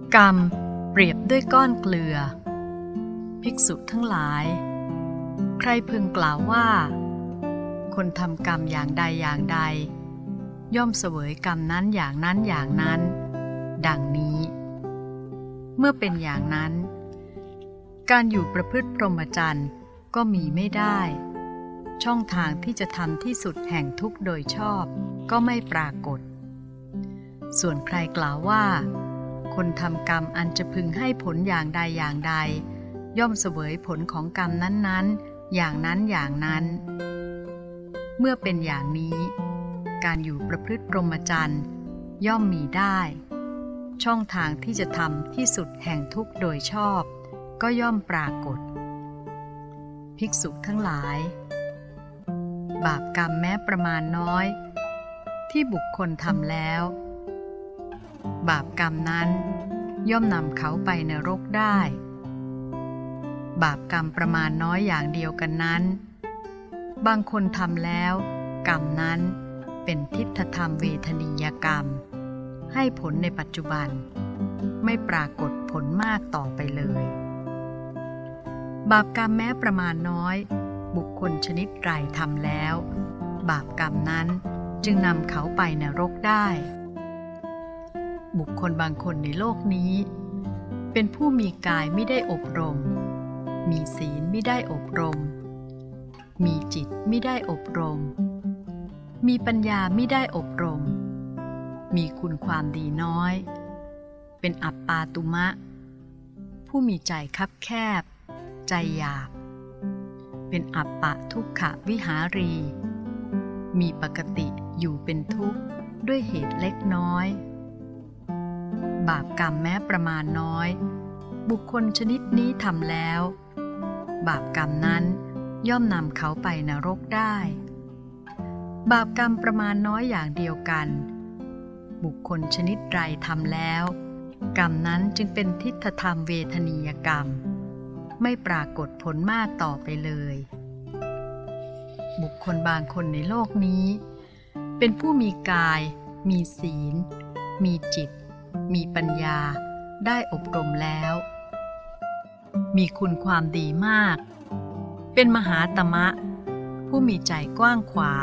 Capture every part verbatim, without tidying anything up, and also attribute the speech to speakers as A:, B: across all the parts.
A: กรรมเปรียบด้วยก้อนเกลือภิกษุทั้งหลายใครพึงกล่าวว่าคนทำกรรมอย่างใดอย่างใดย่อมเสวยกรรมนั้นอย่างนั้นอย่างนั้นดังนี้เมื่อเป็นอย่างนั้นการอยู่ประพฤติพรหมจรรย์ก็มีไม่ได้ช่องทางที่จะทำที่สุดแห่งทุกข์โดยชอบก็ไม่ปรากฏส่วนใครกล่าวว่าคนทำกรรมอันจะพึงให้ผลอย่างใดอย่างใดย่อมเสวยผลของกรรมนั้นๆอย่างนั้นอย่างนั้นเมื่อเป็นอย่างนี้การอยู่ประพฤติพรหมจรรย์ย่อมมีได้ช่องทางที่จะทำที่สุดแห่งทุกข์โดยชอบก็ย่อมปรากฏภิกษุทั้งหลายบาปกรรมแม้ประมาณน้อยที่บุคคลทำแล้วบาปกรรมนั้นย่อมนำเขาไปนรกได้บาปกรรมประมาณน้อยอย่างเดียวกันนั้นบางคนทำแล้วกรรมนั้นเป็นทิฏฐธรรมเวทนียกรรมให้ผลในปัจจุบันไม่ปรากฏผลมากต่อไปเลยบาปกรรมแม้ประมาณน้อยบุคคลชนิดไรทำแล้วบาปกรรมนั้นจึงนำเขาไปนรกได้บุคคลบางคนในโลกนี้เป็นผู้มีกายไม่ได้อบรมมีศีลไม่ได้อบรมมีจิตไม่ได้อบรมมีปัญญาไม่ได้อบรมมีคุณความดีน้อยเป็นอัปปาตุมะผู้มีใจคับแคบใจหยาบเป็นอัปปะทุกขวิหารีมีปกติอยู่เป็นทุกข์ด้วยเหตุเล็กน้อยบาปกรรมแม้ประมาณน้อยบุคคลชนิดนี้ทำแล้วบาปกรรมนั้นย่อมนำเขาไปนรกได้บาปกรรมประมาณน้อยอย่างเดียวกันบุคคลชนิดไรทำแล้วกรรมนั้นจึงเป็นทิฏฐธรรมเวทนียกรรมไม่ปรากฏผลมากต่อไปเลยบุคคลบางคนในโลกนี้เป็นผู้มีกายมีศีลมีจิตมีปัญญาได้อบรมแล้วมีคุณความดีมากเป็นมหาตมะผู้มีใจกว้างขวาง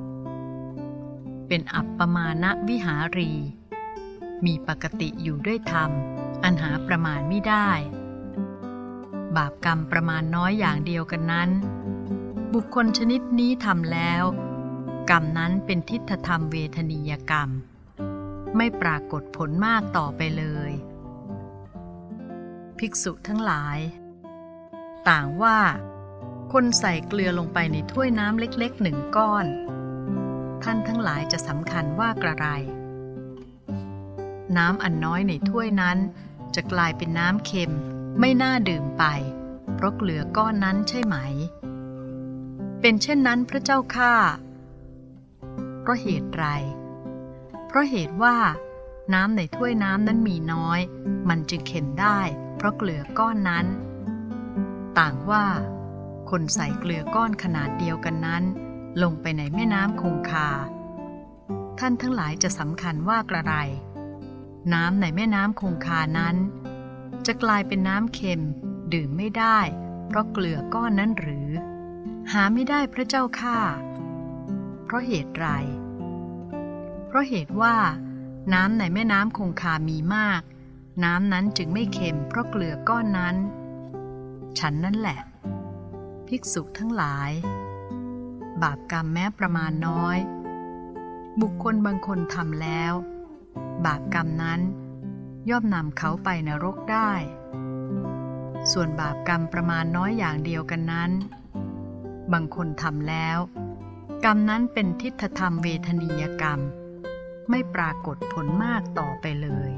A: เป็นอัปปมาณวิหารีมีปกติอยู่ด้วยธรรมอันหาประมาณไม่ได้บาปกรรมประมาณน้อยอย่างเดียวกันนั้นบุคคลชนิดนี้ทำแล้วกรรมนั้นเป็นทิฏฐธรรมเวทนียกรรมไม่ปรากฏผลมากต่อไปเลยภิกษุทั้งหลายต่างว่าคนใส่เกลือลงไปในถ้วยน้ำเล็กๆหนึ่งก้อนท่านทั้งหลายจะสำคัญว่ากระไรน้ำอันน้อยในถ้วยนั้นจะกลายเป็นน้ำเค็มไม่น่าดื่มไปเพราะเกลือก้อนนั้นใช่ไหมเป็นเช่นนั้นพระเจ้าข้าเพราะเหตุไรเพราะเหตุว่าน้ำในถ้วยน้ำนั้นมีน้อยมันจึงเค็มได้เพราะเกลือก้อนนั้นต่างว่าคนใส่เกลือก้อนขนาดเดียวกันนั้นลงไปในแม่น้ำคงคาท่านทั้งหลายจะสำคัญว่ากระไรน้ำในแม่น้ำคงคานั้นจะกลายเป็นน้ำเค็มดื่มไม่ได้เพราะเกลือก้อนนั้นหรือหาไม่ได้พระเจ้าข้าเพราะเหตุไรเพราะเหตุว่าน้ำในแม่น้ำคงคามีมากน้ำนั้นจึงไม่เค็มเพราะเกลือก้อนนั้นฉันนั่นแหละภิกษุทั้งหลายบาปกรรมแม้ประมาณน้อยบุคคลบางคนทำแล้วบาปกรรมนั้นย่อมนำเขาไปนรกได้ส่วนบาปกรรมประมาณน้อยอย่างเดียวกันนั้นบางคนทำแล้วกรรมนั้นเป็นทิฏฐธรรมเวทนียกรรมไม่ปรากฏผลมากต่อไปเลย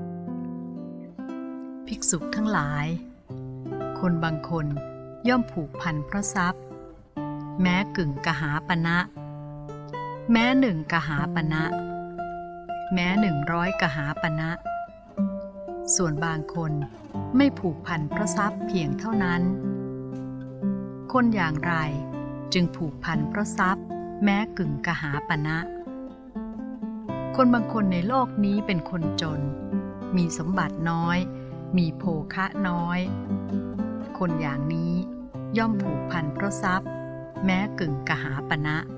A: ภิกษุทั้งหลายคนบางคนย่อมผูกพันเพราะทรัพย์แม้กึ่งกหาปณะแม้หนึ่งกหาปณะแม้หนึ่งร้อยกหาปณะส่วนบางคนไม่ผูกพันเพราะทรัพย์เพียงเท่านั้นคนอย่างไรจึงผูกพันเพราะทรัพย์แม้กึ่งกหาปณะคนบางคนในโลกนี้เป็นคนจนมีสมบัติน้อยมีโภคะน้อยคนอย่างนี้ย่อมผูกพันเพราะทรัพย์แม้กึ่งกหาปณะ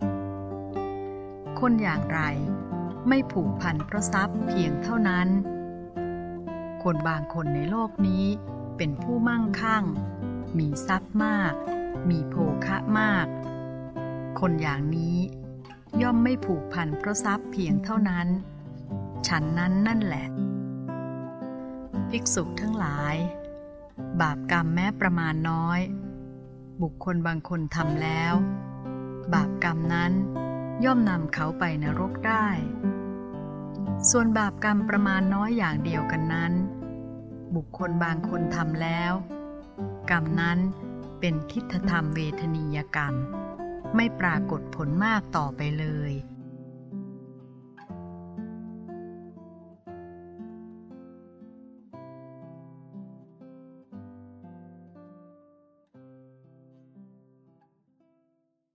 A: คนอย่างไรไม่ผูกพันเพราะทรัพย์เพียงเท่านั้นคนบางคนในโลกนี้เป็นผู้มั่งคั่งมีทรัพย์มากมีโภคะมากคนอย่างนี้ย่อมไม่ผูกพันเพราะทรัพย์เพียงเท่านั้นฉันนั้นนั่นแหละภิกษุทั้งหลายบาปกรรมแม้ประมาณน้อยบุคคลบางคนทำแล้วบาปกรรมนั้นย่อมนำเขาไปนรกได้ส่วนบาปกรรมประมาณน้อยอย่างเดียวกันนั้นบุคคลบางคนทำแล้วกรรมนั้นเป็นทิฏฐธรรมเวทนียกรรมไม่ปรากฏผลมากต่อไปเลย